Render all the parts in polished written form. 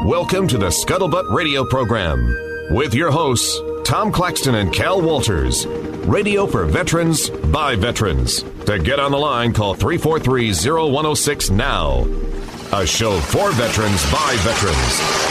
Welcome to the Scuttlebutt Radio Program with your hosts, Tom Claxton and Cal Walters. Radio for veterans, by veterans. To get on the line, call 343-0106 now. A show for veterans, by veterans.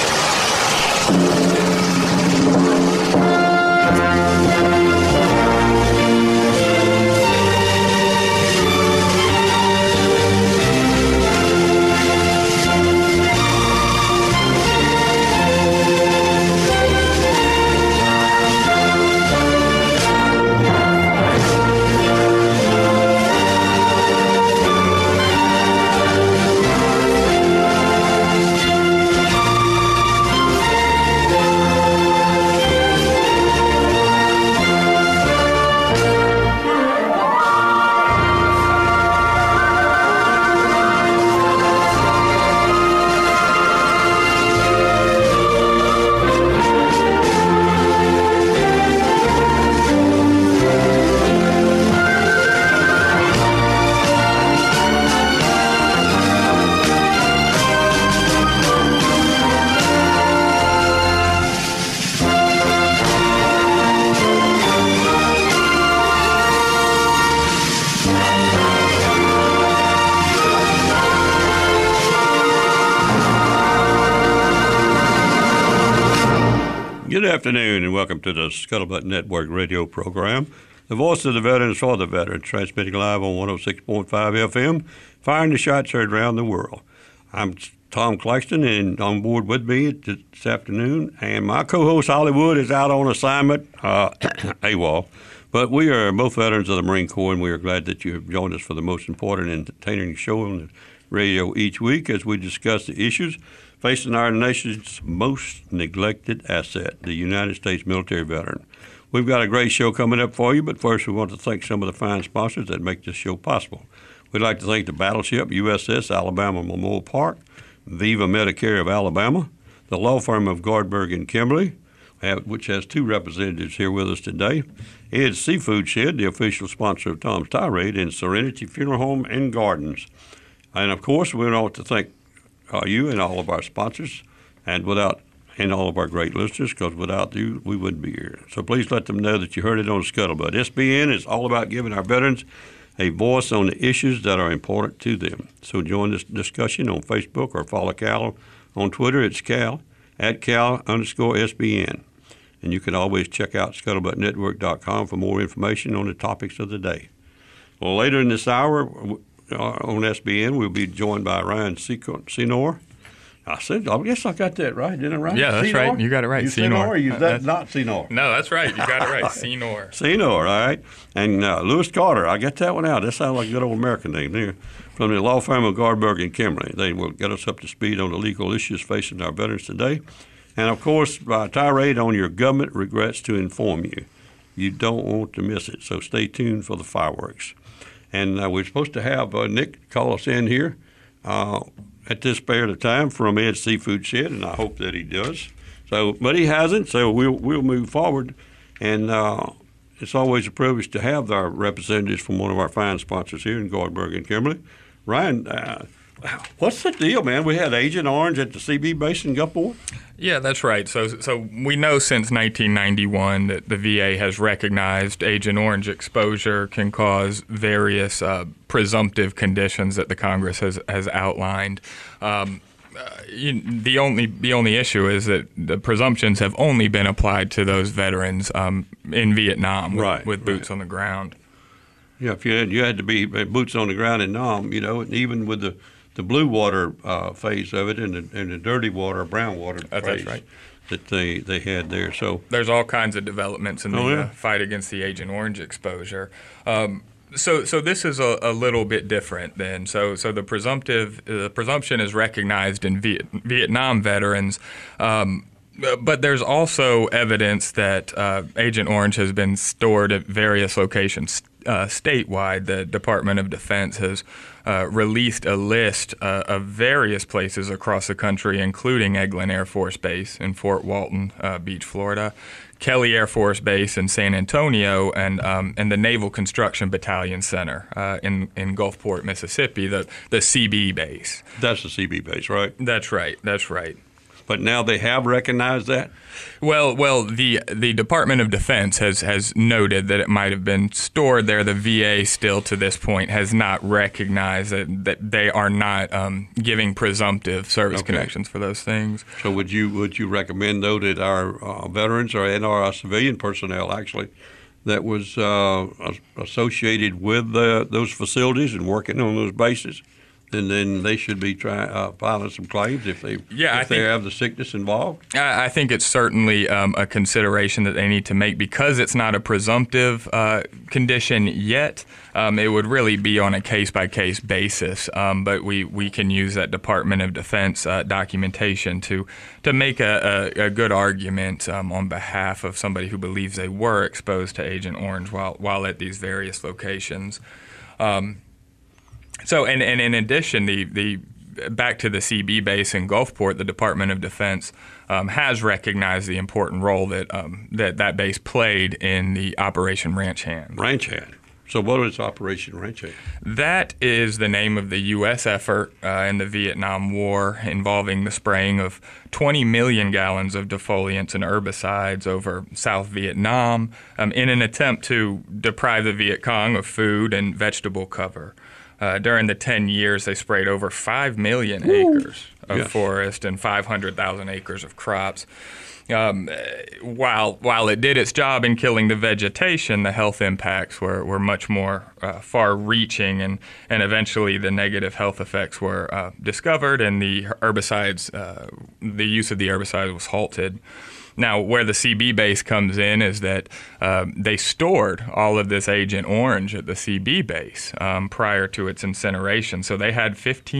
Good afternoon and welcome to the Scuttlebutt Network radio program, the voice of the veterans for the veterans, transmitting live on 106.5 FM, firing the shots heard around the world. I'm Tom Claxton, and on board with me this afternoon, and my co-host Hollywood is out on assignment, AWOL. But we are both veterans of the Marine Corps, and we are glad that you have joined us for the most important and entertaining show on the radio each week as we discuss the issues facing our nation's most neglected asset, the United States military veteran. We've got a great show coming up for you, but first we want to thank some of the fine sponsors that make this show possible. We'd like to thank the battleship USS Alabama Memorial Park, Viva Medicare of Alabama, the law firm of Gardberg and Kimberly, which has two representatives here with us today, Ed's Seafood Shed, the official sponsor of Tom's Tirade, and Serenity Funeral Home and Gardens. And, of course, we want to thank you and all of our sponsors, and all of our great listeners, because without you, we wouldn't be here. So please let them know that you heard it on Scuttlebutt. SBN is all about giving our veterans a voice on the issues that are important to them. So join this discussion on Facebook or follow Cal on Twitter. It's Cal, @Cal_SBN. And you can always check out ScuttlebuttNetwork.com for more information on the topics of the day. Well, later in this hour, on SBN, we'll be joined by Ryan Senor. I guess I got that right, didn't I, Ryan? Yeah, that's Senor? right. You got it right. Senor. Or is that not Senor? No, that's right. You got it right. Senor. Senor, all right. And Lewis Carter, I got that one out. That sounds like a good old American name there. From the law firm of Gardberg and Kimberly. They will get us up to speed on the legal issues facing our veterans today. And, of course, by tirade on your government regrets to inform you. You don't want to miss it, so stay tuned for the fireworks. And we're supposed to have Nick call us in here at this spare of time from Ed's Seafood Shed, and I hope that he does. So, but he hasn't, so we'll move forward. And it's always a privilege to have our representatives from one of our fine sponsors here in Gardberg and Kimberly. Ryan, what's the deal, man? We had Agent Orange at the CB base in Gulfport? Yeah, that's right. So we know since 1991 that the VA has recognized Agent Orange exposure can cause various presumptive conditions that the Congress has outlined. The only issue is that the presumptions have only been applied to those veterans in Vietnam with boots on the ground. Yeah, if you had to be boots on the ground in Nam, and even with the blue water phase of it and the dirty water, brown water phase that's right. that they had there. So there's all kinds of developments in the fight against the Agent Orange exposure. So this is a little bit different then. So the presumption is recognized in Vietnam veterans. But there's also evidence that Agent Orange has been stored at various locations statewide. The Department of Defense has released a list of various places across the country, including Eglin Air Force Base in Fort Walton Beach, Florida, Kelly Air Force Base in San Antonio, and the Naval Construction Battalion Center in Gulfport, Mississippi, the CB base. That's the CB base, right? That's right. But now they have recognized that? Well, the Department of Defense has noted that it might have been stored there. The VA still to this point has not recognized that they are not giving presumptive service connections for those things. So would you recommend, though, that our veterans and our civilian personnel actually that was associated with those facilities and working on those bases, and then they should be filing some claims if they have the sickness involved? I think it's certainly a consideration that they need to make because it's not a presumptive condition yet. It would really be on a case-by-case basis, but we can use that Department of Defense documentation to make a good argument on behalf of somebody who believes they were exposed to Agent Orange while at these various locations. So, and in addition, the back to the CB base in Gulfport, the Department of Defense has recognized the important role that base played in the Operation Ranch Hand. Ranch Hand. So what is Operation Ranch Hand? That is the name of the U.S. effort in the Vietnam War involving the spraying of 20 million gallons of defoliants and herbicides over South Vietnam in an attempt to deprive the Viet Cong of food and vegetable cover. During the 10 years, they sprayed over 5 million acres of forest and 500,000 acres of crops. While it did its job in killing the vegetation, the health impacts were much more far-reaching, and eventually the negative health effects were discovered, and the use of the herbicides was halted. Now, where the CB base comes in is that they stored all of this Agent Orange at the CB base prior to its incineration. So they had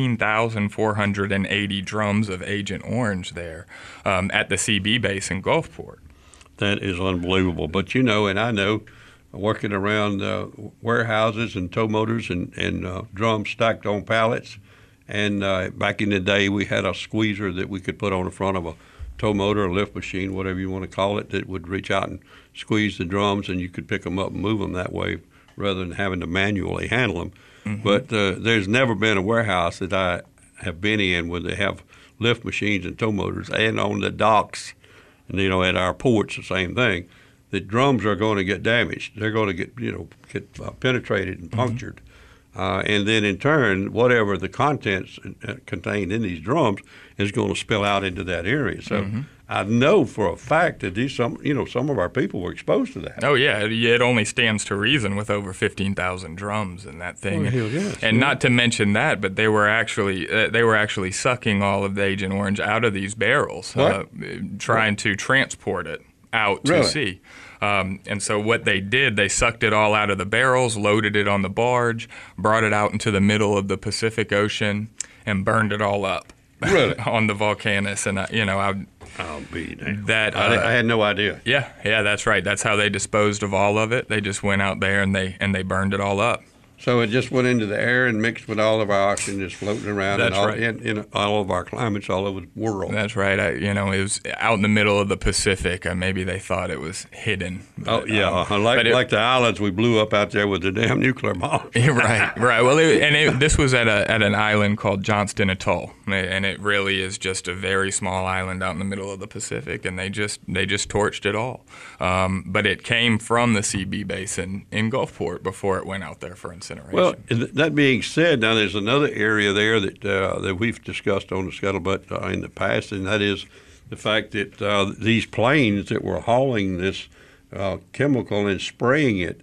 15,480 drums of Agent Orange there at the CB base in Gulfport. That is unbelievable. But and I know, working around warehouses and tow motors and drums stacked on pallets, and back in the day we had a squeezer that we could put on the front of a tow motor or lift machine, whatever you want to call it, that would reach out and squeeze the drums, and you could pick them up and move them that way rather than having to manually handle them. Mm-hmm. But there's never been a warehouse that I have been in where they have lift machines and tow motors, and on the docks, and at our ports, the same thing. The drums are going to get damaged. They're going to get penetrated and punctured. And then in turn, whatever the contents contained in these drums is going to spill out into that area. So I know for a fact that some of our people were exposed to that. Oh yeah, it only stands to reason with over 15,000 drums in that thing. Oh, yes. And not to mention that, but they were actually sucking all of the Agent Orange out of these barrels, trying to transport it out to sea. And so what they did, they sucked it all out of the barrels, loaded it on the barge, brought it out into the middle of the Pacific Ocean, and burned it all up. Really? On the Volcanus. And, I'll be damned. I had no idea. Yeah, that's right. That's how they disposed of all of it. They just went out there and they burned it all up. So it just went into the air and mixed with all of our oxygen just floating around in all of our climates all over the world. That's right. It was out in the middle of the Pacific. Maybe they thought it was hidden. But, like the islands we blew up out there with the damn nuclear bombs. Right. Well, this was at an island called Johnston Atoll, and it really is just a very small island out in the middle of the Pacific, and they just torched it all. But it came from the CB base in Gulfport before it went out there for incineration. Well, that being said, now there's another area there that we've discussed on the Scuttlebutt in the past, and that is the fact that these planes that were hauling this chemical and spraying it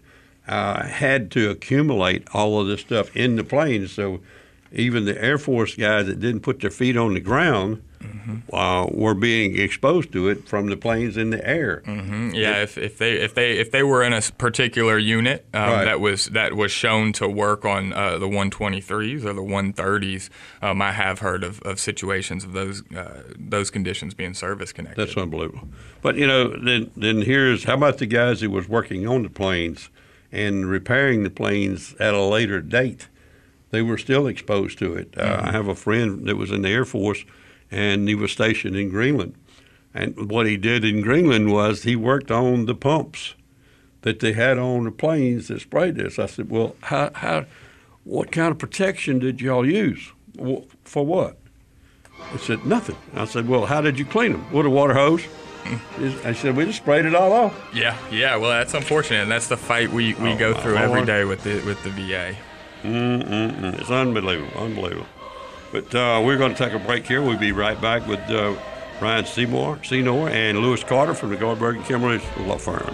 had to accumulate all of this stuff in the planes. So even the Air Force guys that didn't put their feet on the ground were being exposed to it from the planes in the air. Mm-hmm. Yeah, if they were in a particular unit that was shown to work on the 123s or the 130s, I have heard of situations of those conditions being service connected. That's unbelievable. But then here's how about the guys who was working on the planes and repairing the planes at a later date? They were still exposed to it. I have a friend that was in the Air Force, and he was stationed in Greenland. And what he did in Greenland was he worked on the pumps that they had on the planes that sprayed this. I said, well, what kind of protection did y'all use? For what? I said, nothing. I said, well, how did you clean them? With a water hose? I said, we just sprayed it all off. Yeah. Well, that's unfortunate, and that's the fight we go through every day with the VA. It's unbelievable. But we're going to take a break here. We'll be right back with Ryan Seymour and Lewis Carter from the Goldberg and Kimberly Law Firm.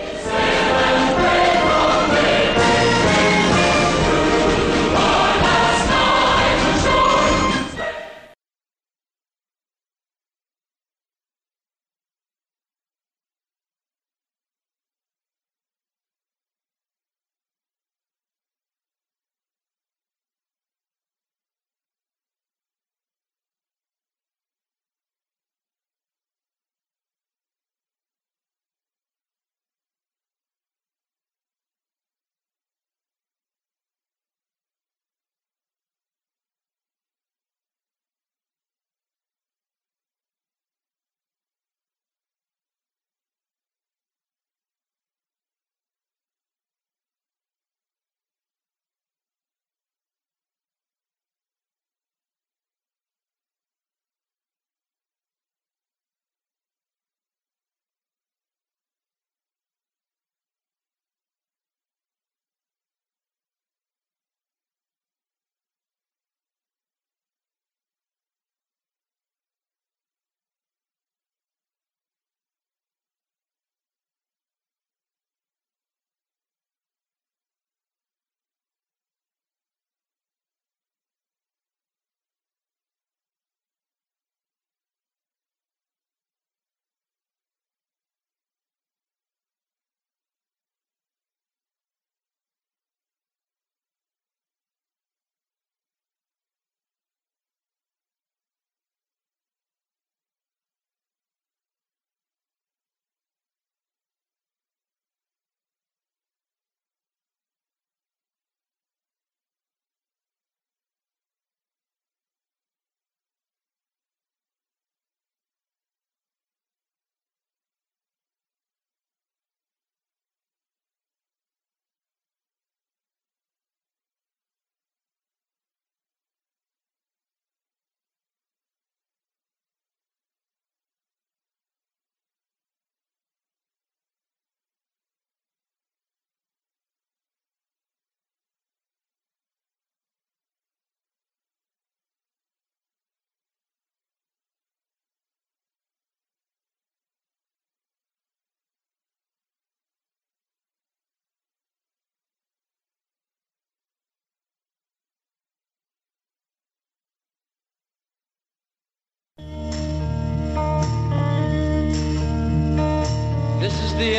This is the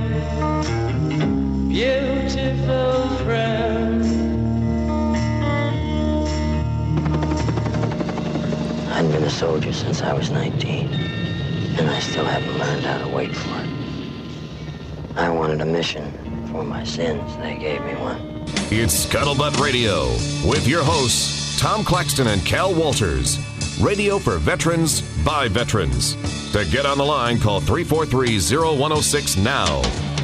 end, beautiful friend. I've been a soldier since I was 19, and I still haven't learned how to wait for it. I wanted a mission for my sins. They gave me one. It's Scuttlebutt Radio with your hosts, Tom Claxton and Cal Walters. Radio for veterans, by veterans. To get on the line, call 343-0106 now.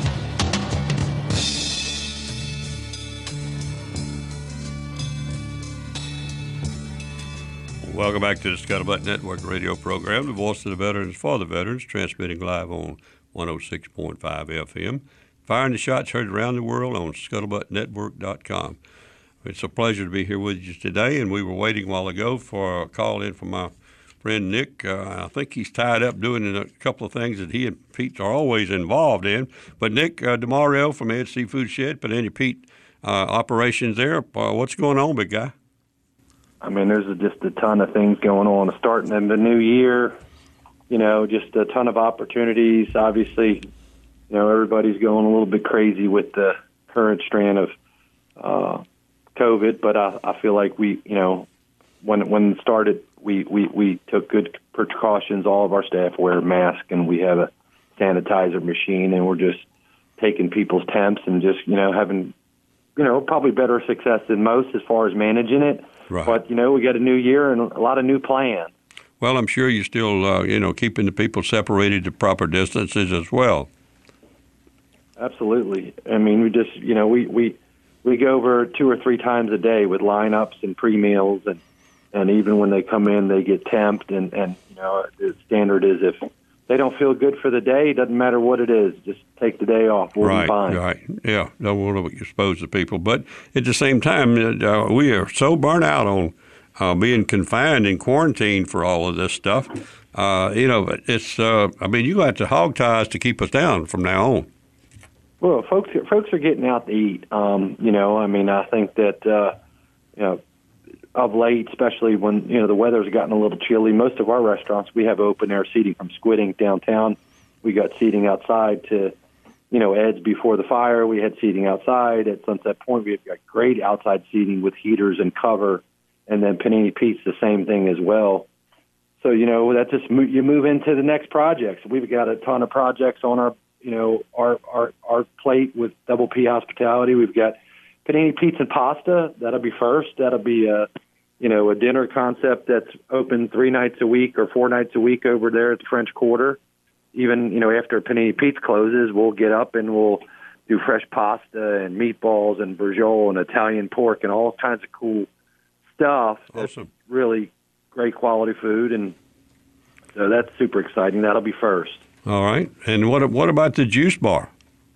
Welcome back to the Scuttlebutt Network radio program, the voice of the veterans for the veterans, transmitting live on 106.5 FM. Firing the shots heard around the world on scuttlebuttnetwork.com. It's a pleasure to be here with you today, and we were waiting a while ago for a call in from my friend Nick. I think he's tied up doing a couple of things that he and Pete are always involved in. But Nick DeMario from Ed Seafood Shed, but any Pete operations there. What's going on, big guy? I mean, there's just a ton of things going on. Starting in the new year, just a ton of opportunities. Obviously, everybody's going a little bit crazy with the current strand of COVID, but I feel like we, when it started, we took good precautions. All of our staff wear masks, and we have a sanitizer machine, and we're just taking people's temps and just, having, probably better success than most as far as managing it. Right. But, we got a new year and a lot of new plans. Well, I'm sure you're still, keeping the people separated to proper distances as well. Absolutely. I mean, we just, we go over 2 or 3 times a day with lineups and pre-meals, and and even when they come in, they get temped, and the standard is if they don't feel good for the day, it doesn't matter what it is, just take the day off. We'll be fine. Right, yeah. Don't want to expose the people. But at the same time, we are so burnt out on being confined and quarantined for all of this stuff. But it's, you got to hog ties to keep us down from now on. Well, folks are getting out to eat. I think that, of late, especially when, the weather's gotten a little chilly, most of our restaurants, we have open air seating from Squid Ink downtown. We got seating outside to, Ed's before the fire. We had seating outside at Sunset Point. We've got great outside seating with heaters and cover. And then Panini Pete's the same thing as well. So, that just you move into the next projects. We've got a ton of projects on our plate with Double P Hospitality. We've got Panini Pizza and Pasta. That'll be first. That'll be a dinner concept that's open 3 nights a week or 4 nights a week over there at the French Quarter. Even, after Panini Pizza closes, we'll get up and we'll do fresh pasta and meatballs and Bergeol and Italian pork and all kinds of cool stuff. Awesome. That's really great quality food, and so that's super exciting. That'll be first. All right. And what about the juice bar?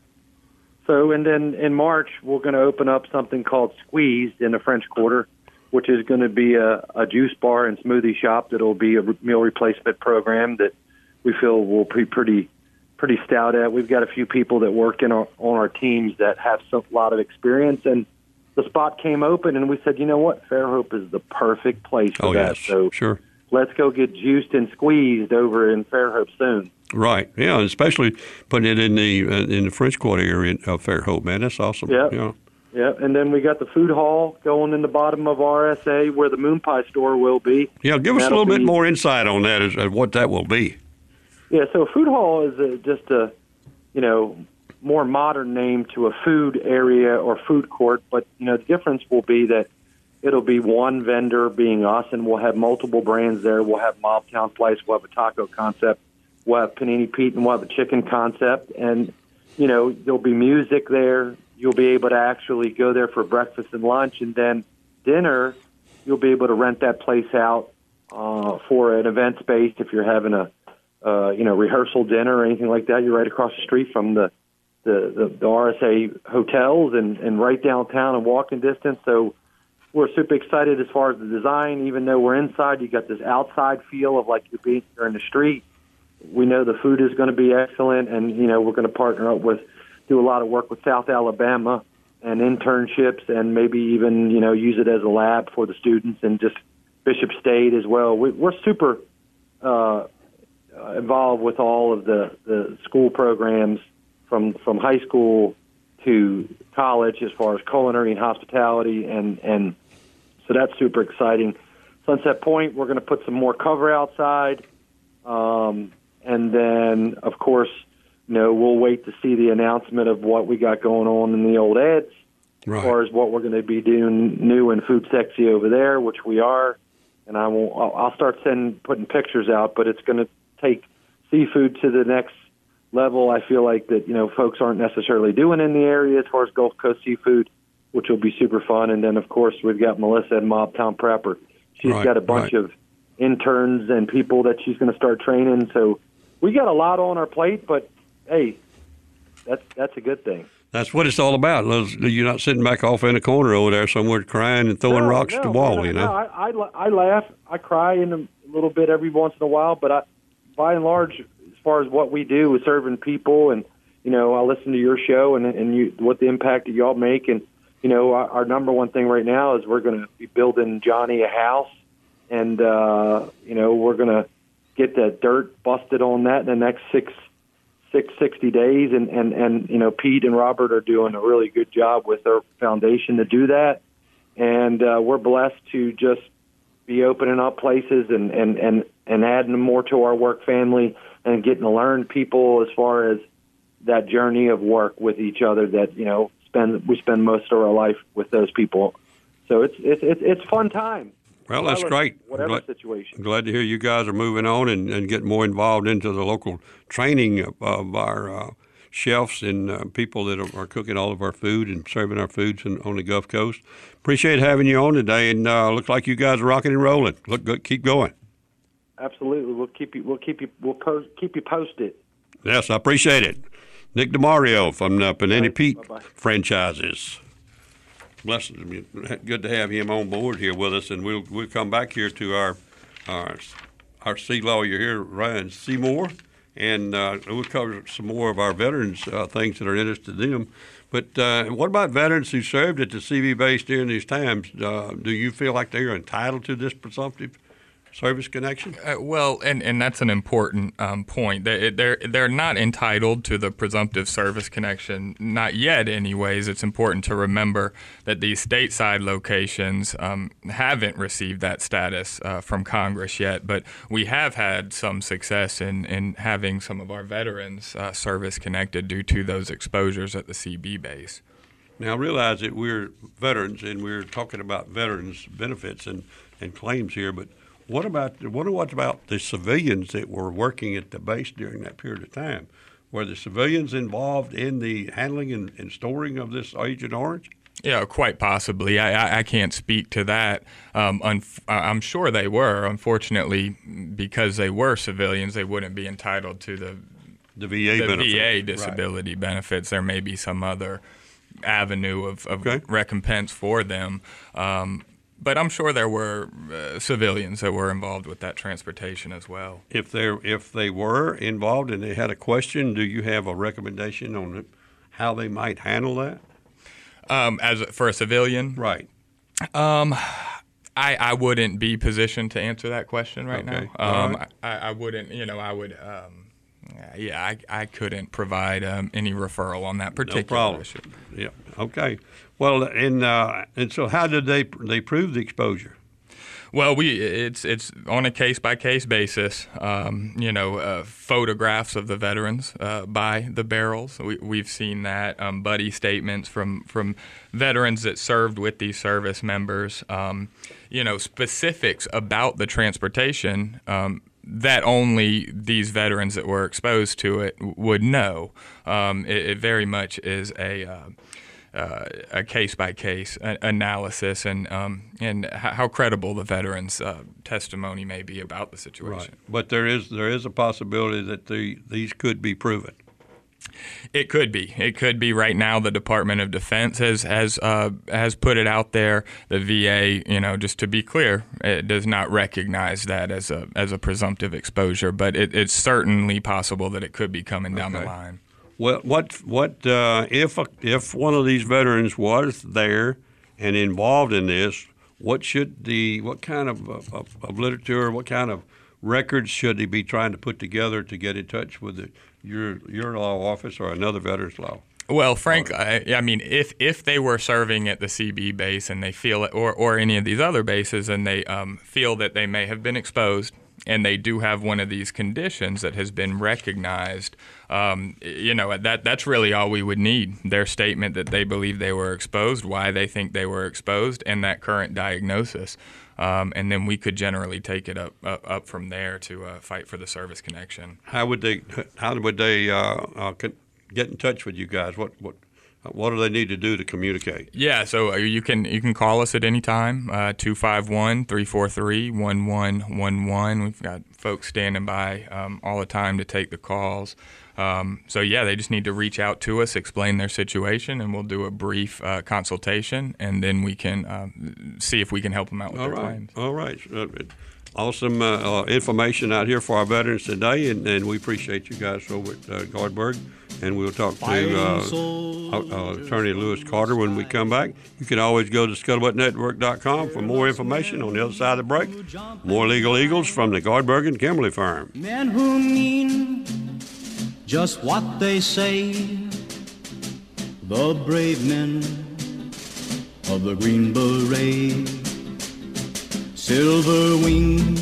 So, and then in March, we're going to open up something called Squeezed in the French Quarter, which is going to be a juice bar and smoothie shop that'll be a meal replacement program that we feel will be pretty stout at. We've got a few people that work on our teams that have a lot of experience, and the spot came open, and we said, you know what, Fairhope is the perfect place for that. Yes, so sure. Let's go get juiced and squeezed over in Fairhope soon. Right, yeah, especially putting it in the French Quarter area of Fairhope, man. That's awesome. Yeah. Yeah, and then we got the food hall going in the bottom of RSA where the Moon Pie store will be. Yeah, give us a little bit more insight on that, as what that will be. Yeah, so food hall is just a, more modern name to a food area or food court, but, the difference will be that it'll be one vendor being us, and we'll have multiple brands there. We'll have Mobtown Slice, we'll have a taco concept, we'll have Panini Pete, and we'll have a chicken concept, and, there'll be music there. You'll be able to actually go there for breakfast and lunch, and then dinner, you'll be able to rent that place out for an event space. If you're having a rehearsal dinner or anything like that, you're right across the street from the RSA hotels and right downtown and walking distance. So we're super excited as far as the design. Even though we're inside, you got this outside feel of like you're in the street. We know the food is going to be excellent, and we're going to do a lot of work with South Alabama and internships, and maybe even use it as a lab for the students, and just Bishop State as well. We're super involved with all of the school programs from high school to college as far as culinary and hospitality, and so that's super exciting. Sunset Point, we're going to put some more cover outside, and then, of course, we'll wait to see the announcement of what we got going on in the old Ed's, right, as far as what we're going to be doing new and food sexy over there, which we are. And I'll start putting pictures out, but it's going to take seafood to the next level. I feel like that, folks aren't necessarily doing in the area as far as Gulf Coast seafood, which will be super fun. And then, of course, we've got Melissa at Mobtown Prepper. She's got a bunch of interns and people that she's going to start training. So we got a lot on our plate, but hey, that's a good thing. That's what it's all about. You're not sitting back off in a corner over there somewhere crying and throwing rocks at the wall, No, I laugh. I cry a little bit every once in a while, but by and large, as far as what we do is serving people, and, I listen to your show and what the impact that y'all make. And, our number one thing right now is we're going to be building Johnny a house, and, we're going to get that dirt busted on that in the next 60 days, and Pete and Robert are doing a really good job with their foundation to do that, and we're blessed to just be opening up places and adding more to our work family and getting to learn people as far as that journey of work with each other that we spend most of our life with those people. So it's fun time. Well, that's great. Whatever situation. I'm glad to hear you guys are moving on and getting more involved into the local training of our chefs and people that are cooking all of our food and serving our foods on the Gulf Coast. Appreciate having you on today, and looks like you guys are rocking and rolling. Look good, keep going. Absolutely, we'll keep you posted. Yes, I appreciate it. Nick DeMario from Panini Pete Bye-bye. Franchises. Blessed, good to have him on board here with us, and we'll come back here to our sea lawyer here, Ryan Seymour, and we'll cover some more of our veterans things that are interested in them. But what about veterans who served at the CV base during these times? Do you feel like they are entitled to this presumptive service connection? Well, and that's an important point. They're not entitled to the presumptive service connection, not yet anyways. It's important to remember that these stateside locations haven't received that status from Congress yet, but we have had some success in having some of our veterans service connected due to those exposures at the CB base. Now, realize that we're veterans and we're talking about veterans benefits and claims here, but what about the civilians that were working at the base during that period of time? Were the civilians involved in the handling and storing of this Agent Orange? Yeah, quite possibly. I can't speak to that. I'm sure they were. Unfortunately, because they were civilians, they wouldn't be entitled to the VA disability benefits. There may be some other avenue of recompense for them. But I'm sure there were civilians that were involved with that transportation as well. If they were involved and they had a question, do you have a recommendation on how they might handle that? For a civilian? Right. I wouldn't be positioned to answer that question right now. Right. I wouldn't, I would, I couldn't provide any referral on that particular issue. Yeah. Okay. Well, and so how did they prove the exposure? Well, it's on a case-by-case basis. Photographs of the veterans by the barrels. We've seen that. Buddy statements from veterans that served with these service members. Specifics about the transportation that only these veterans that were exposed to it would know. It very much is a case-by-case analysis and how credible the veterans' testimony may be about the situation. Right. But there is a possibility that these could be proven. It could be. It could be. Right now, the Department of Defense has put it out there. The VA, just to be clear, it does not recognize that as a presumptive exposure, but it's certainly possible that it could be coming down the line. Well, if one of these veterans was there and involved in this, what kind of literature, what kind of records should he be trying to put together to get in touch with your law office or another veterans law? Well, Frank, if they were serving at the CB base and they feel it, or any of these other bases, and they feel that they may have been exposed, and they do have one of these conditions that has been recognized, that's really all we would need. Their statement that they believe they were exposed, why they think they were exposed, and that current diagnosis. And then we could generally take it up from there to fight for the service connection. How would they get in touch with you guys? What do they need to do to communicate? Yeah, so you can call us at any time, 251-343-1111. We've got folks standing by all the time to take the calls. They just need to reach out to us, explain their situation, and we'll do a brief consultation, and then we can see if we can help them out with their claims. All right. Awesome information out here for our veterans today, and we appreciate you guys over at Guardburg. And we'll talk to Attorney Lewis Carter when we come back. You can always go to ScuttlebuttNetwork.com for more information on the other side of the break. More Legal Eagles from the Guardburg and Kimberly firm. Men who mean just what they say, the brave men of the Green Beret, silver wings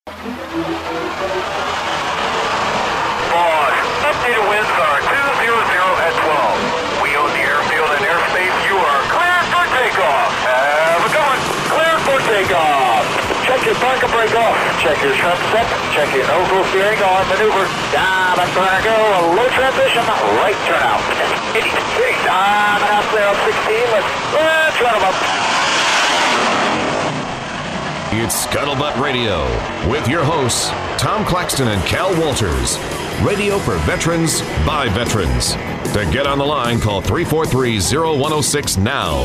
Updated winds are 200 at 12. We own the airfield and airspace. You are cleared for takeoff. Have a good one. Cleared for takeoff. Check your parking brake off. Check your trim set. Check your no-go steering on maneuver. That's where I go. A low transition. Right turn out. 86. And out clear up 16. Let's run them up. It's Scuttlebutt Radio with your hosts, Tom Claxton and Cal Walters. Radio for veterans, by veterans. To get on the line, call 343-0106 now.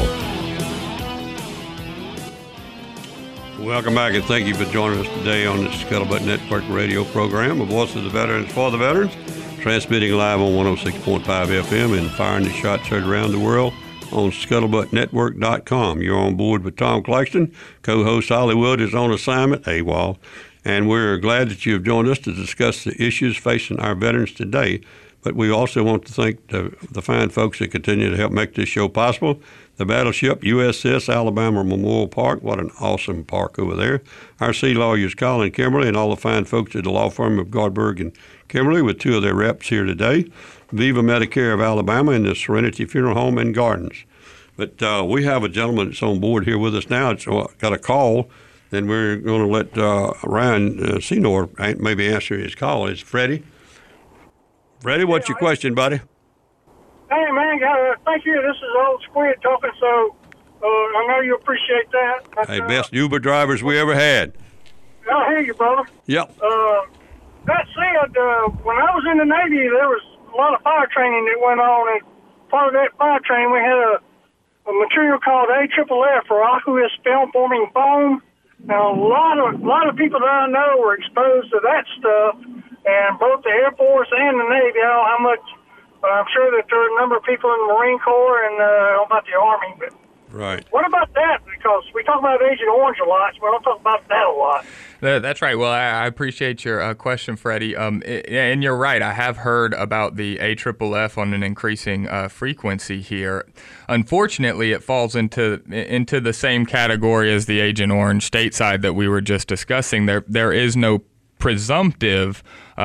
Welcome back, and thank you for joining us today on the Scuttlebutt Network radio program, A Voice of the Veterans for the Veterans, transmitting live on 106.5 FM and firing the shots heard around the world on ScuttlebuttNetwork.com. You're on board with Tom Claxton. Co-host Hollywood is on assignment, AWOL. And we're glad that you have joined us to discuss the issues facing our veterans today. But we also want to thank the fine folks that continue to help make this show possible. The Battleship USS Alabama Memorial Park, what an awesome park over there. Our sea lawyers, Colin Kimberly, and all the fine folks at the law firm of Gardberg and Kimberly, with two of their reps here today. Viva Medicare of Alabama and the Serenity Funeral Home and Gardens. But we have a gentleman that's on board here with us now. It's got a call. Then we're going to let Ryan Senor maybe answer his call. It's Freddie. Freddie, what's your question, buddy? Hey, man, thank you. This is Old Squid talking, so I know you appreciate that. But, hey, best Uber drivers we ever had. I hear you, brother. Yep. That said, when I was in the Navy, there was a lot of fire training that went on, and part of that fire training, we had a material called AFFF, or aqueous film-forming foam. Now, a lot of people that I know were exposed to that stuff, and both the Air Force and the Navy. I don't know how much. I'm sure that there are a number of people in the Marine Corps and I don't know about the Army. But right. What about that? Because we talk about Agent Orange a lot, so we don't talk about that a lot. That's right. Well, I appreciate your question, Freddie. And you're right. I have heard about the AFFF on an increasing frequency here. Unfortunately, it falls into the same category as the Agent Orange stateside that we were just discussing. There is no presumptive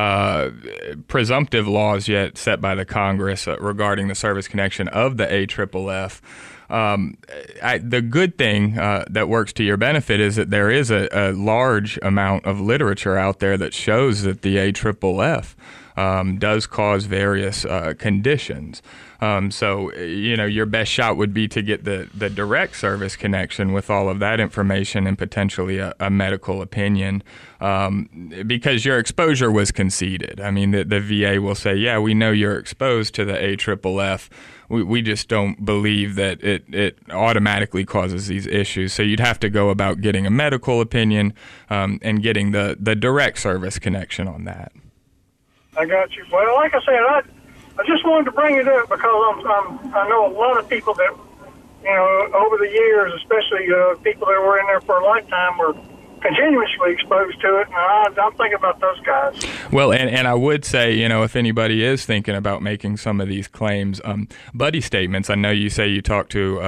laws yet set by the Congress regarding the service connection of the AFFF. The good thing that works to your benefit is that there is a large amount of literature out there that shows that the AFFF does cause various conditions. So, your best shot would be to get the direct service connection with all of that information and potentially a medical opinion, because your exposure was conceded. I mean, the VA will say, yeah, we know you're exposed to the AFFF. We just don't believe that it automatically causes these issues. So you'd have to go about getting a medical opinion and getting the direct service connection on that. I got you. Well, like I said, I just wanted to bring it up because I know a lot of people that, over the years, especially people that were in there for a lifetime, were continuously exposed to it, and I'm thinking about those guys. Well, and I would say, if anybody is thinking about making some of these claims, buddy statements. I know you say you talk to,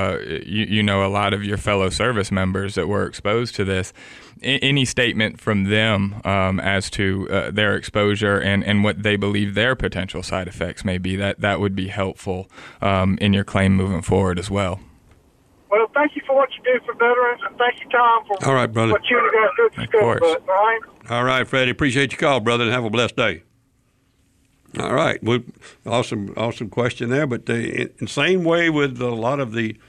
a lot of your fellow service members that were exposed to this. Any statement from them as to their exposure and what they believe their potential side effects may be, that would be helpful in your claim moving forward as well. Well, thank you for what you do for veterans, and thank you, Tom, for all right, brother. What you and the guys do for Scuttlebutt, all right? All right, Freddie. Appreciate your call, brother, and have a blessed day. All right. Awesome question there. But the same way with a lot of the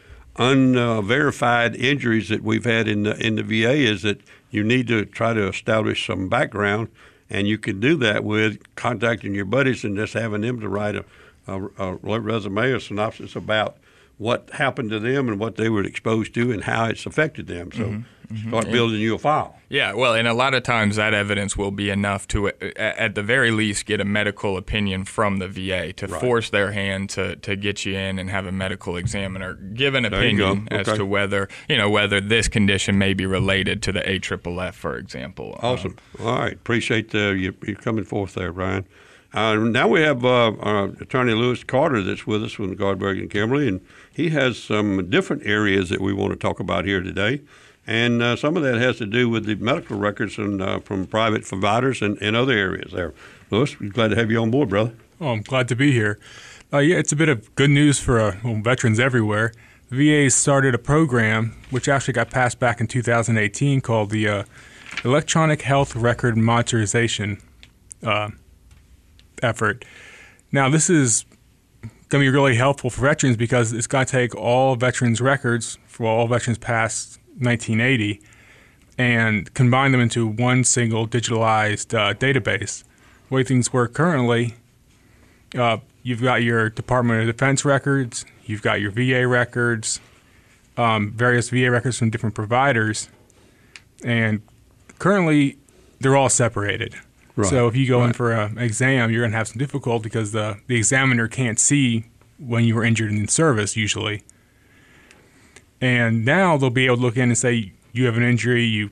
unverified injuries that we've had in the VA is that you need to try to establish some background, and you can do that with contacting your buddies and just having them to write a resume or synopsis about what happened to them and what they were exposed to and how it's affected them. So start building you a file. Yeah, well, and a lot of times that evidence will be enough to, at the very least, get a medical opinion from the VA to force their hand to get you in and have a medical examiner give an opinion as to whether this condition may be related to the AFFF, for example. Awesome. All right. Appreciate you coming forth there, Brian. Now we have Attorney Lewis Carter that's with us from Gardberg and Kimberly, and he has some different areas that we want to talk about here today. And some of that has to do with the medical records from private providers and other areas there. Louis, we're glad to have you on board, brother. Oh, I'm glad to be here. Yeah, it's a bit of good news for veterans everywhere. The VA started a program which actually got passed back in 2018 called the Electronic Health Record Monitorization effort. Now, this is going to be really helpful for veterans because it's going to take all veterans' records for all veterans past 1980 and combine them into one single digitalized database. The way things work currently, you've got your Department of Defense records, you've got your VA records, various VA records from different providers, and currently they're all separated. Right. So if you go in for an exam, you're going to have some difficulty because the examiner can't see when you were injured in service usually. And now they'll be able to look in and say you have an injury, you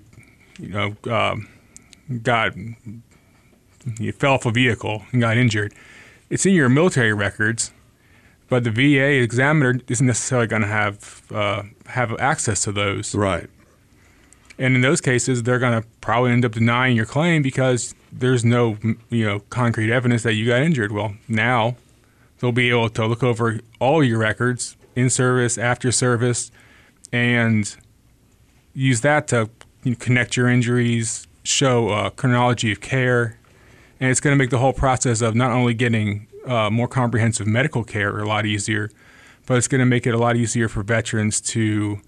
fell off a vehicle and got injured. It's in your military records, but the VA examiner isn't necessarily going to have access to those. Right. And in those cases, they're going to probably end up denying your claim because there's no concrete evidence that you got injured. Well, now they'll be able to look over all your records in service, after service, and use that to connect your injuries, show chronology of care, and it's going to make the whole process of not only getting more comprehensive medical care a lot easier, but it's going to make it a lot easier for veterans to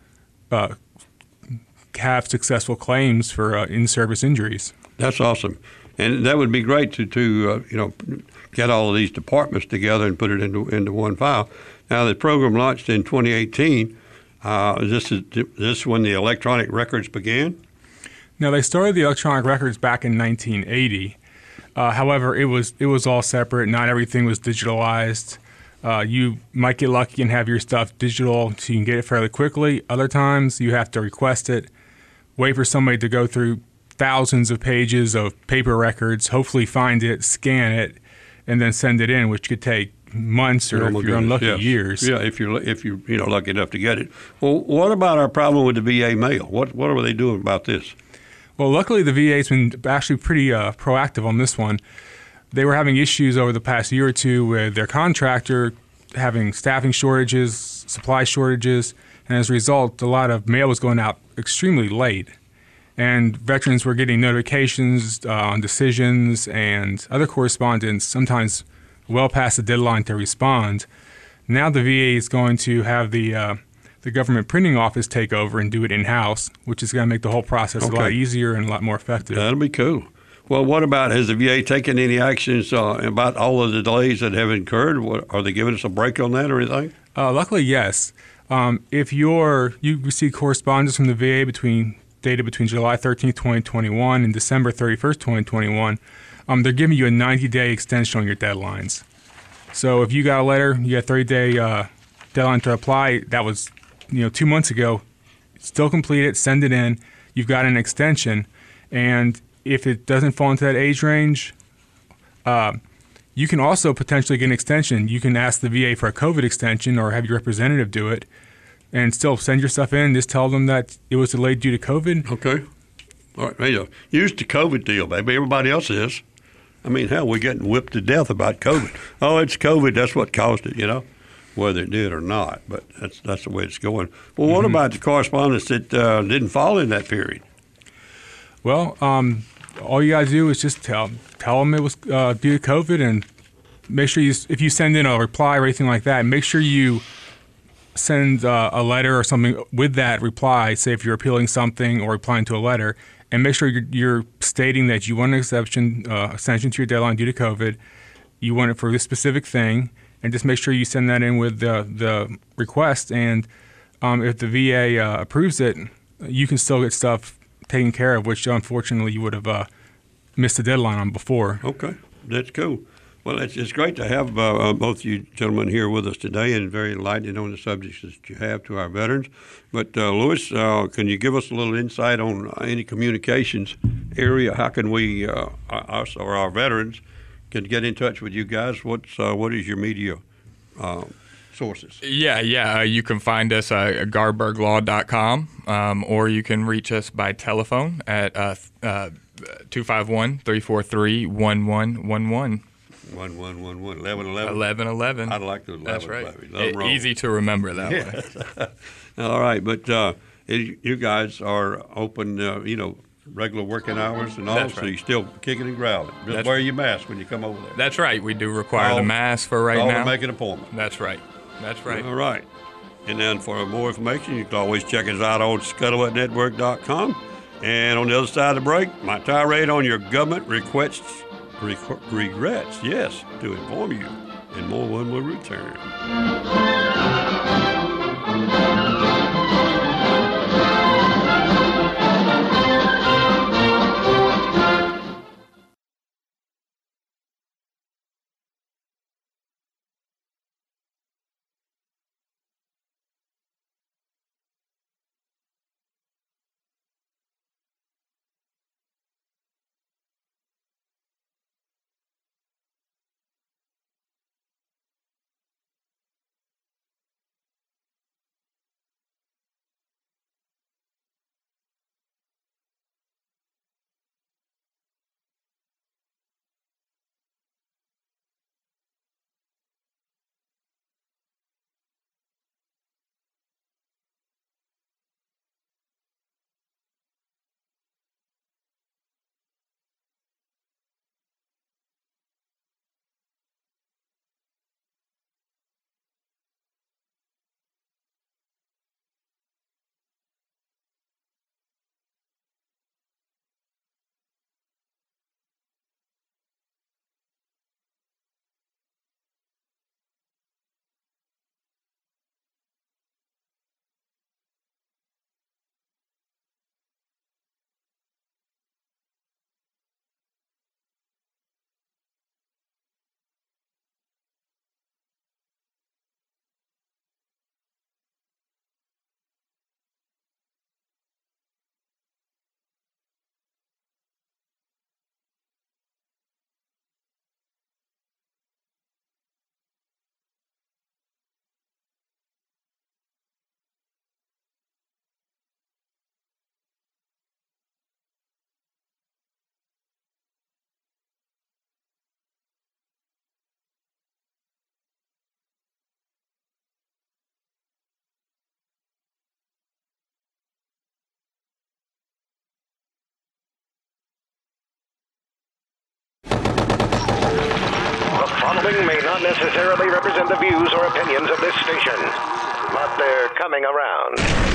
have successful claims for in-service injuries. That's awesome, and that would be great to get all of these departments together and put it into one file. Now, the program launched in 2018. Is this when the electronic records began? No, they started the electronic records back in 1980. However, it was all separate. Not everything was digitalized. You might get lucky and have your stuff digital so you can get it fairly quickly. Other times you have to request it, wait for somebody to go through thousands of pages of paper records, hopefully find it, scan it, and then send it in, which could take months or, if you're unlucky, years. Yeah, if you're lucky enough to get it. Well, what about our problem with the VA mail? What are they doing about this? Well, luckily the VA's been actually pretty proactive on this one. They were having issues over the past year or two with their contractor having staffing shortages, supply shortages, and as a result, a lot of mail was going out extremely late. And veterans were getting notifications on decisions and other correspondence, sometimes well past the deadline to respond. Now the VA is going to have the government printing office take over and do it in-house, which is going to make the whole process a lot easier and a lot more effective. That'll be cool. Well, what about, has the VA taken any actions about all of the delays that have incurred? Are they giving us a break on that or anything? Luckily, yes. If you receive correspondence from the VA dated between July 13th, 2021 and December 31st, 2021, they're giving you a 90-day extension on your deadlines. So if you got a letter, you got a 30-day deadline to apply, that was 2 months ago, still complete it, send it in, you've got an extension, and if it doesn't fall into that age range, you can also potentially get an extension. You can ask the VA for a COVID extension or have your representative do it and still send your stuff in. Just tell them that it was delayed due to COVID. Okay. All right. Use the COVID deal, baby. Everybody else is. I mean, hell, we're getting whipped to death about COVID. Oh, it's COVID. That's what caused it, whether it did or not. But that's the way it's going. Well, what about the correspondence that didn't fall in that period? Well, all you got to do is just tell them it was due to COVID, and make sure if you send in a reply or anything like that, make sure you send a letter or something with that reply, say if you're appealing something or replying to a letter, and make sure you're stating that you want an extension to your deadline due to COVID, you want it for this specific thing, and just make sure you send that in with the request, and if the VA approves it, you can still get stuff taken care of, which unfortunately you would have missed the deadline on before. Okay, that's cool. Well, it's great to have both you gentlemen here with us today and very enlightening on the subjects that you have to our veterans. But Louis, can you give us a little insight on any communications area? How can we, us or our veterans, can get in touch with you guys? What is your media sources? Yeah. You can find us at garberglaw.com, or you can reach us by telephone at 251-343-1111. 1111. I like the 11. That's right. Easy to remember that way. All right, but you guys are open, regular working hours and all, That's so right. you're still kicking and growling. Just wear your mask when you come over there. That's right. We do require the mask for right now. To make an appointment. That's right. All right. And then for more information, you can always check us out on scuttlebuttnetwork.com. And on the other side of the break, my tirade on your government regrets, yes, to inform you. And more when we return. Following may not necessarily represent the views or opinions of this station, but they're coming around.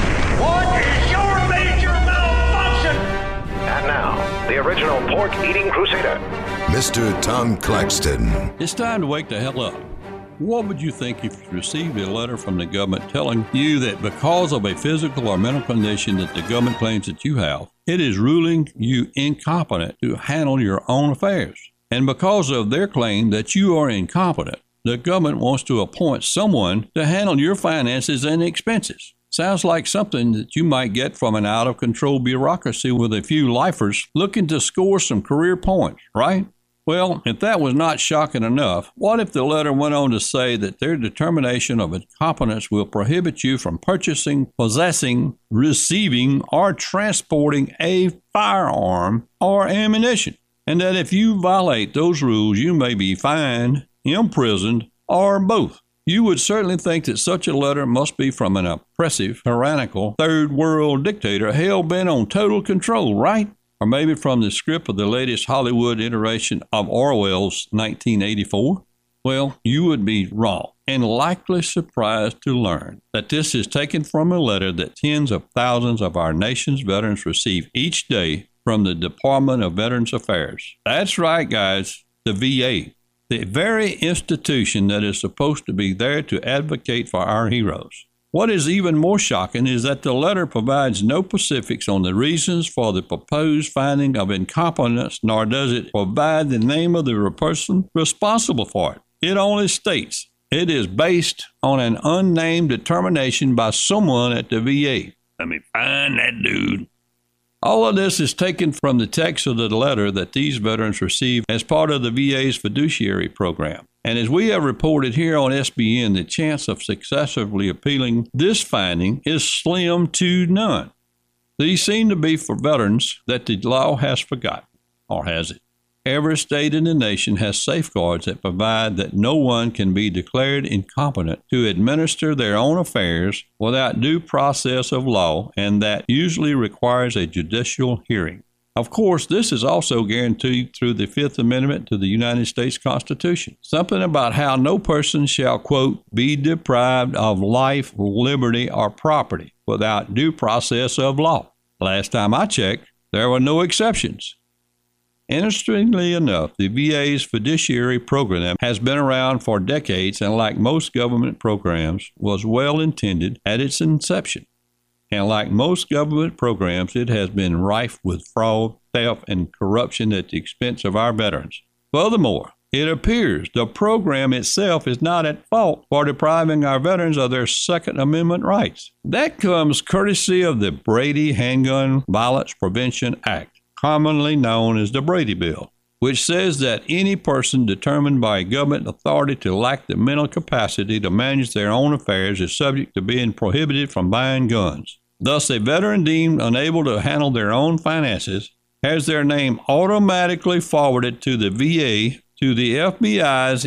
What is your major malfunction? And now, the original pork-eating crusader, Mr. Tom Claxton. It's time to wake the hell up. What would you think if you received a letter from the government telling you that because of a physical or mental condition that the government claims that you have, it is ruling you incompetent to handle your own affairs? And because of their claim that you are incompetent, the government wants to appoint someone to handle your finances and expenses. Sounds like something that you might get from an out-of-control bureaucracy with a few lifers looking to score some career points, right? Well, if that was not shocking enough, what if the letter went on to say that their determination of incompetence will prohibit you from purchasing, possessing, receiving, or transporting a firearm or ammunition? And that if you violate those rules, you may be fined, imprisoned, or both. You would certainly think that such a letter must be from an oppressive, tyrannical, third-world dictator hell-bent on total control, right? Or maybe from the script of the latest Hollywood iteration of Orwell's 1984? Well, you would be wrong and likely surprised to learn that this is taken from a letter that tens of thousands of our nation's veterans receive each day from the Department of Veterans Affairs. That's right, guys, the VA, the very institution that is supposed to be there to advocate for our heroes. What is even more shocking is that the letter provides no specifics on the reasons for the proposed finding of incompetence, nor does it provide the name of the person responsible for it. It only states it is based on an unnamed determination by someone at the VA. Let me find that dude. All of this is taken from the text of the letter that these veterans receive as part of the VA's fiduciary program. And as we have reported here on SBN, the chance of successfully appealing this finding is slim to none. These seem to be for veterans that the law has forgotten, or has it? Every state in the nation has safeguards that provide that no one can be declared incompetent to administer their own affairs without due process of law, and that usually requires a judicial hearing. Of course, this is also guaranteed through the Fifth Amendment to the United States Constitution. Something about how no person shall, quote, be deprived of life, liberty, or property without due process of law. Last time I checked, there were no exceptions. Interestingly enough, the VA's fiduciary program has been around for decades and, like most government programs, was well intended at its inception. And like most government programs, it has been rife with fraud, theft, and corruption at the expense of our veterans. Furthermore, it appears the program itself is not at fault for depriving our veterans of their Second Amendment rights. That comes courtesy of the Brady Handgun Violence Prevention Act, commonly known as the Brady Bill, which says that any person determined by a government authority to lack the mental capacity to manage their own affairs is subject to being prohibited from buying guns. Thus, a veteran deemed unable to handle their own finances has their name automatically forwarded to the VA to the FBI's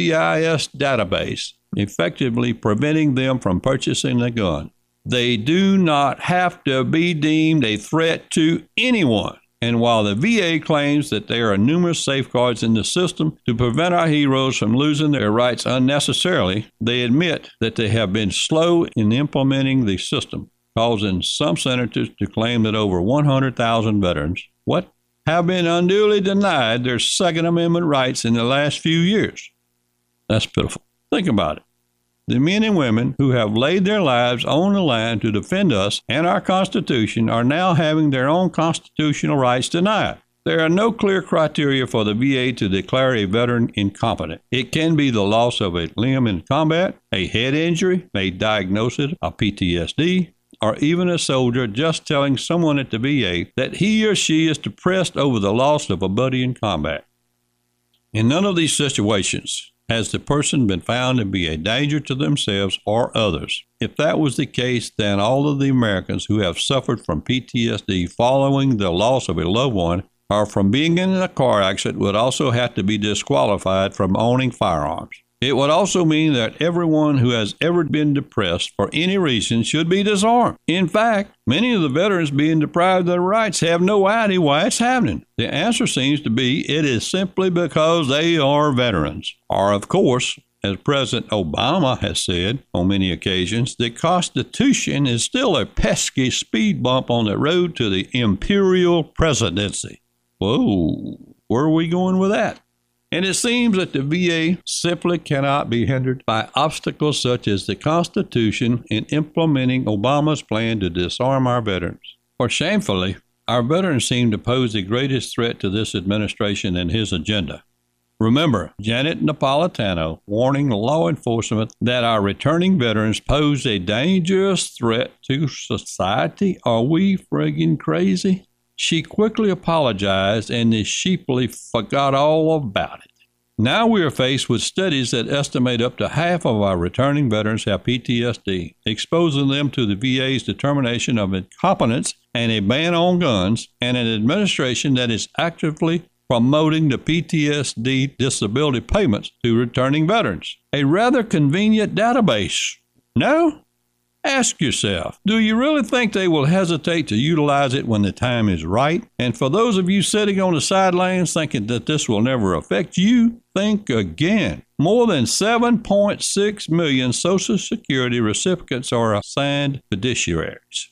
NCIS database, effectively preventing them from purchasing a gun. They do not have to be deemed a threat to anyone. And while the VA claims that there are numerous safeguards in the system to prevent our heroes from losing their rights unnecessarily, they admit that they have been slow in implementing the system, causing some senators to claim that over 100,000 veterans have been unduly denied their Second Amendment rights in the last few years. That's pitiful. Think about it. The men and women who have laid their lives on the line to defend us and our Constitution are now having their own constitutional rights denied. There are no clear criteria for the VA to declare a veteran incompetent. It can be the loss of a limb in combat, a head injury, a diagnosis of PTSD, or even a soldier just telling someone at the VA that he or she is depressed over the loss of a buddy in combat. In none of these situations has the person been found to be a danger to themselves or others. If that was the case, then all of the Americans who have suffered from PTSD following the loss of a loved one or from being in a car accident would also have to be disqualified from owning firearms. It would also mean that everyone who has ever been depressed for any reason should be disarmed. In fact, many of the veterans being deprived of their rights have no idea why it's happening. The answer seems to be it is simply because they are veterans. Or, of course, as President Obama has said on many occasions, the Constitution is still a pesky speed bump on the road to the imperial presidency. Whoa, where are we going with that? And it seems that the VA simply cannot be hindered by obstacles such as the Constitution in implementing Obama's plan to disarm our veterans. For shamefully, our veterans seem to pose the greatest threat to this administration and his agenda. Remember, Janet Napolitano warning law enforcement that our returning veterans pose a dangerous threat to society? Are we friggin' crazy? She quickly apologized and sheepishly forgot all about it. Now we are faced with studies that estimate up to half of our returning veterans have PTSD, exposing them to the VA's determination of incompetence and a ban on guns, and an administration that is actively promoting the PTSD disability payments to returning veterans. A rather convenient database. No? Ask yourself, do you really think they will hesitate to utilize it when the time is right? And for those of you sitting on the sidelines thinking that this will never affect you, think again. More than 7.6 million Social Security recipients are assigned fiduciaries.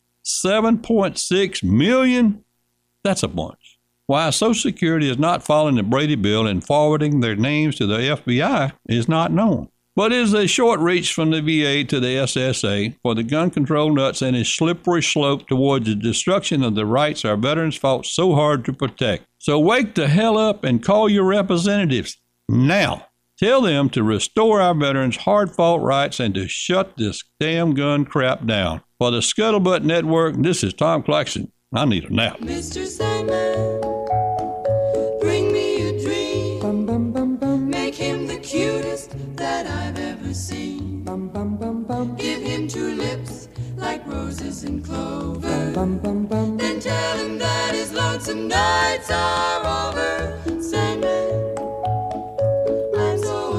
7.6 million? That's a bunch. Why Social Security is not following the Brady Bill and forwarding their names to the FBI is not known. But it is a short reach from the VA to the SSA for the gun control nuts and a slippery slope towards the destruction of the rights our veterans fought so hard to protect. So wake the hell up and call your representatives now. Tell them to restore our veterans' hard-fought rights and to shut this damn gun crap down. For the Scuttlebutt Network, this is Tom Claxton. I need a nap. Mr. Sandman, bring me a dream. Make him the cutest grass and clover. And tell him that his lonesome nights are over. Sandman, I'm so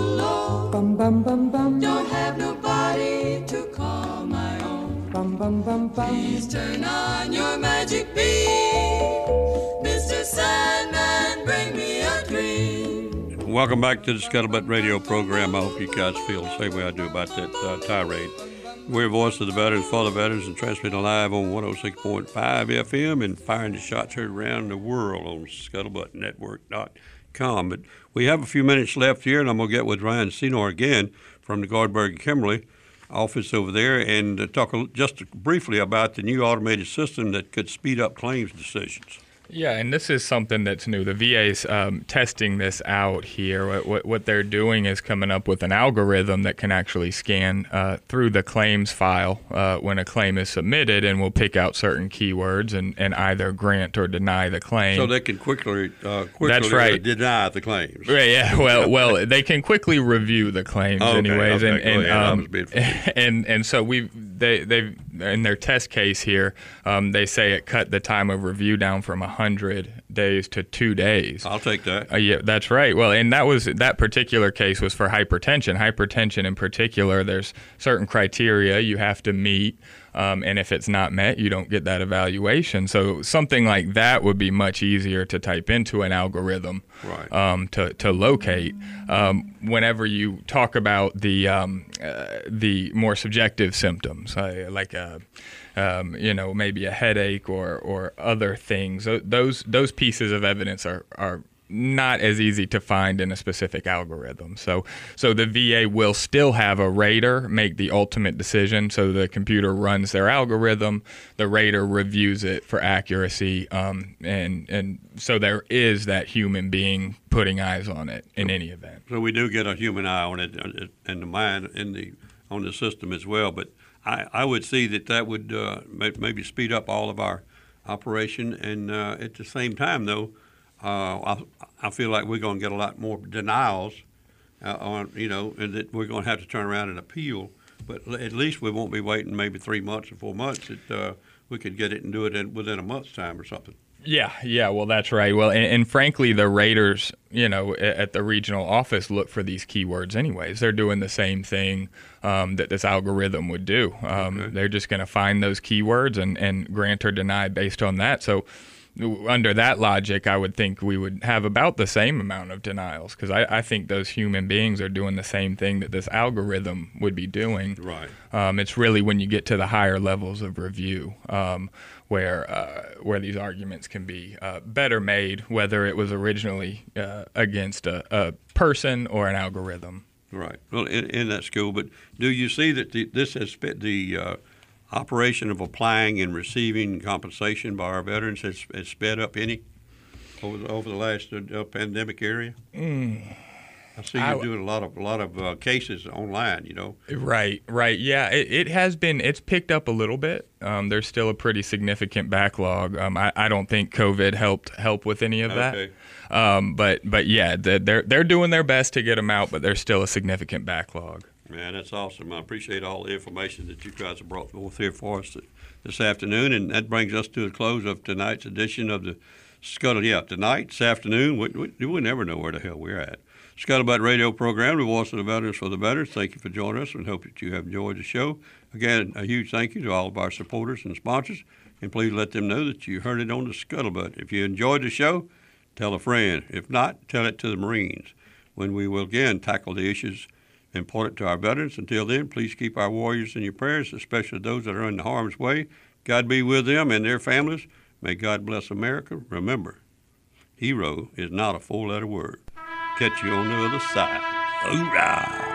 alone. Don't have nobody to call my own. Please turn on your magic beam. Mr. Sandman, bring me a dream. Welcome back to the Scuttlebutt Radio program. I hope you guys feel the same way I do about that tirade. We're Voice of the Veterans for the Veterans and transmitting live on 106.5 FM and firing the shots heard around the world on ScuttlebuttNetwork.com. But we have a few minutes left here, and I'm going to get with Ryan Senor again from the Gardberg Kimberly office over there and talk just briefly about the new automated system that could speed up claims decisions. Yeah, and this is something that's new. The VA's testing this out here. What they're doing is coming up with an algorithm that can actually scan through the claims file when a claim is submitted, and will pick out certain keywords and either grant or deny the claim. So they can quickly That's right. deny the claims. Right, yeah. Well, they can quickly review the claims, anyways, and so they've in their test case here, they say it cut the time of review down from 100 days to 2 days. I'll take that. Yeah, that's right. Well, and that particular case was for hypertension. Hypertension in particular, there's certain criteria you have to meet, and if it's not met, you don't get that evaluation. So something like that would be much easier to type into an algorithm, right. To locate. Whenever you talk about the more subjective symptoms, like maybe a headache or other things, those pieces of evidence are not as easy to find in a specific algorithm. So the VA will still have a rater make the ultimate decision. So the computer runs their algorithm, the rater reviews it for accuracy, and so there is that human being putting eyes on it in any event. So we do get a human eye on it and the mind on the system as well. But I would see that would maybe speed up all of our operation, and at the same time, though, I feel like we're going to get a lot more denials and that we're going to have to turn around and appeal. But at least we won't be waiting maybe 3 months or 4 months. We could get it and do it within a month's time or something. Yeah. Well, that's right. Well, and frankly, the raters, at the regional office look for these keywords anyways. They're doing the same thing that this algorithm would do. Okay. They're just going to find those keywords and grant or deny based on that. So under that logic, I would think we would have about the same amount of denials, because I think those human beings are doing the same thing that this algorithm would be doing. Right. It's really when you get to the higher levels of review where these arguments can be better made, whether it was originally against a person or an algorithm. Right. Well, in that school, but do you see that this has the operation of applying and receiving compensation by our veterans has sped up any over the last pandemic area? I see you doing a lot of cases online, Right. Yeah, it has been. It's picked up a little bit. There's still a pretty significant backlog. I don't think COVID help with any of that. Okay. But yeah, they're doing their best to get them out, but there's still a significant backlog. Man, that's awesome. I appreciate all the information that you guys have brought forth here for us this afternoon, and that brings us to the close of tonight's edition of the Scuttle. Yeah, tonight, this afternoon, we never know where the hell we're at. Scuttlebutt Radio program, the Voice of the Veterans for the Veterans. Thank you for joining us, and hope that you have enjoyed the show. Again, a huge thank you to all of our supporters and sponsors, and please let them know that you heard it on the Scuttlebutt. If you enjoyed the show, tell a friend. If not, tell it to the Marines, when we will again tackle the issues important to our veterans. Until then, please keep our warriors in your prayers, especially those that are in harm's way. God be with them and their families. May God bless America. Remember, hero is not a four-letter word. Catch you on the other side. Hoorah!